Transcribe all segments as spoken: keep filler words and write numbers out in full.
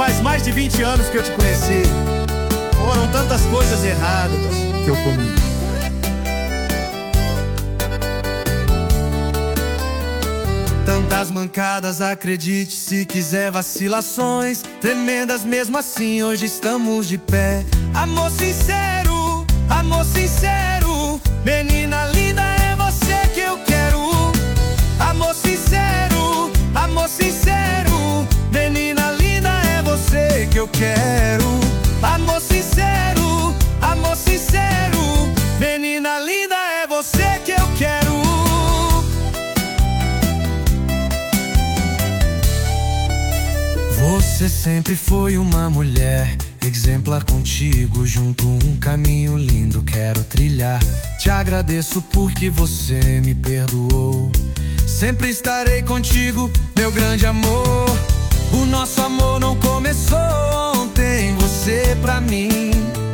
faz mais de vinte anos que eu te conheci. Foram tantas coisas erradas que eu comi. Tantas mancadas, acredite se quiser, vacilações tremendas, mesmo assim hoje estamos de pé. Amor sincero, amor sincero, menina linda, é você que eu quero. Amor sincero, amor sincero, menina linda, é você que eu quero. Amor sincero, amor sincero, menina linda, é você que eu quero. Você sempre foi uma mulher exemplar, contigo junto um caminho lindo quero trilhar. Te agradeço porque você me perdoou. Sempre estarei contigo, meu grande amor. O nosso amor não começou ontem, você pra mim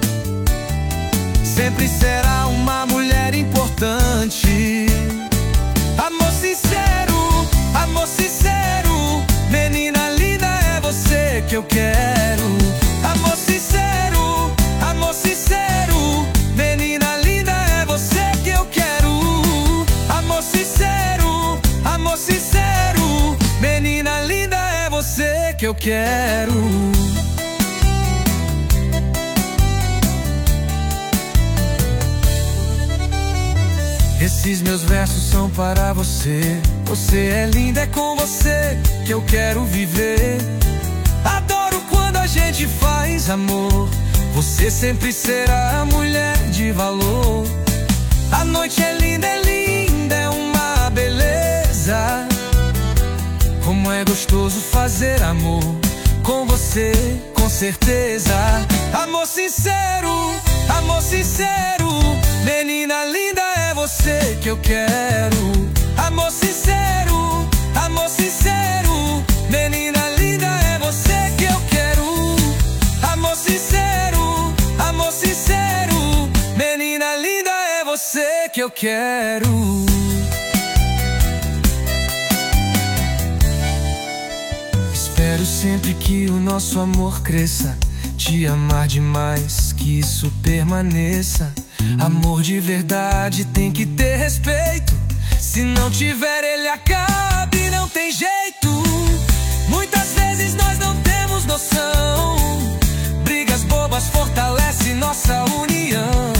sempre será uma mulher importante. Amor sincero, amor sincero, menina linda, é você que eu quero. Amor sincero, amor sincero, menina linda, é você que eu quero. Amor sincero, amor sincero, menina linda, é você que eu quero. Esses meus versos são para você. Você é linda, é com você que eu quero viver. Adoro quando a gente faz amor. Você sempre será a mulher de valor. A noite é linda, é linda, é uma beleza. Como é gostoso fazer amor com você, com certeza. Amor sincero, amor sincero, menina linda, é você que eu quero. Amor sincero, amor sincero, menina linda, é você que eu quero. Amor sincero, amor sincero, menina linda, é você que eu quero. Espero sempre que o nosso amor cresça, te amar demais, que isso permaneça. Amor de verdade tem que ter respeito. Se não tiver, ele acaba e não tem jeito. Muitas vezes nós não temos noção. Brigas bobas fortalecem nossa união.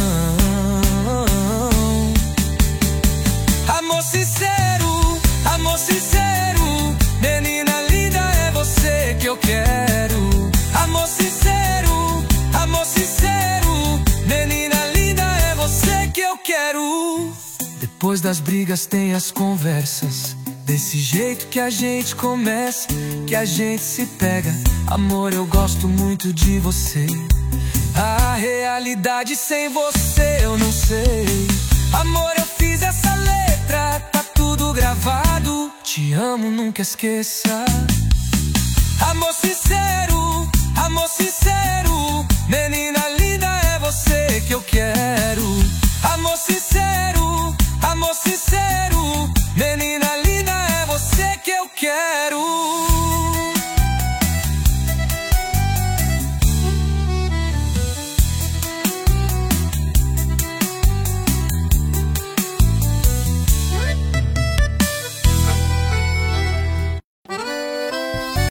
Amor sincero, amor sincero, menina linda, é você que eu quero. Amor sincero, amor sincero, menina linda, é você que eu quero. Depois das brigas tem as conversas, desse jeito que a gente começa, que a gente se pega. Amor, eu gosto muito de você. A realidade sem você eu não sei. Amor, eu fiz essa letra, tá tudo gravado. Te amo, nunca esqueça. Amor sincero, amor sincero, menina linda, é você que eu quero. Amor sincero, amor sincero, menina linda, é você que eu quero.